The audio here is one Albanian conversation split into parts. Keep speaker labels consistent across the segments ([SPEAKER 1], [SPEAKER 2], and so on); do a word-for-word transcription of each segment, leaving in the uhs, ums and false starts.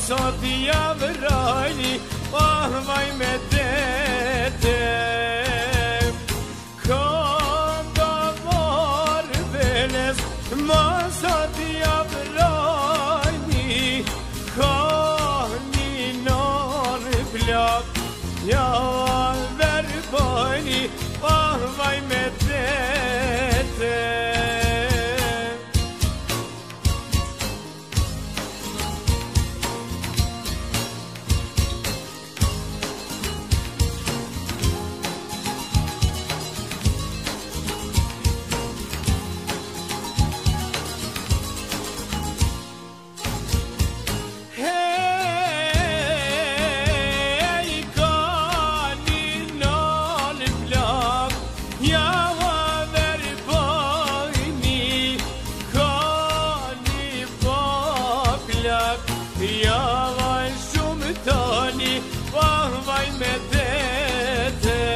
[SPEAKER 1] sot javrojni, oh vaj me dete. Këndëvar veles, ma sot javrojni, ka një nërë plak, ja verbojni, oh vaj me dete. Ja vaj shumë tani, oh vaj me dete.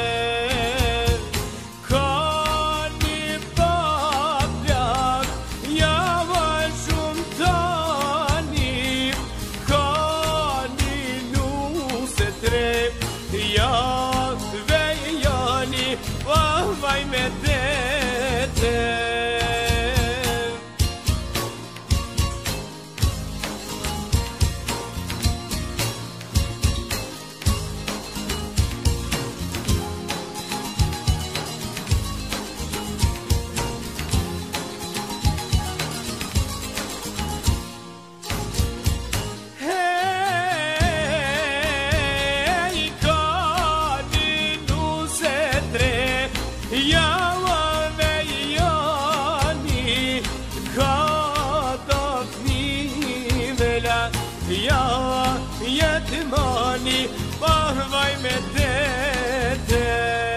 [SPEAKER 1] Ka një paplak, ja vaj shumë tani, ka një nuse tre, ja vejani, oh vaj me dete. Ja vejani, ka do t'nivela, ja jetmani, oh vaj me dete.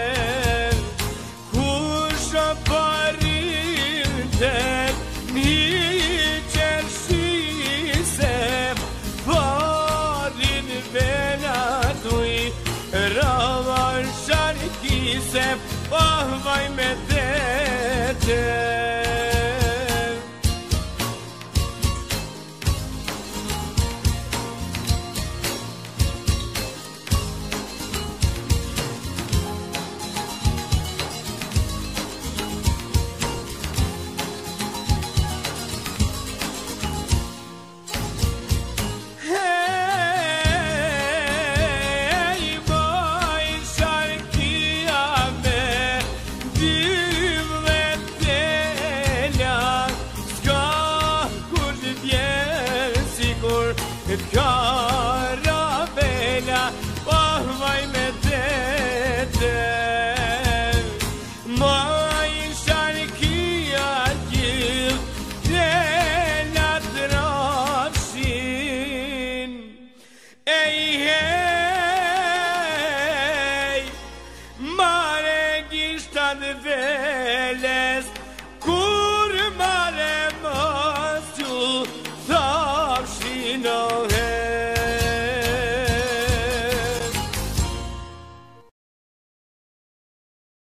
[SPEAKER 1] Kusha parinte, një qërshise, parin vela tuj, rava sharkise, oh vaj me dete.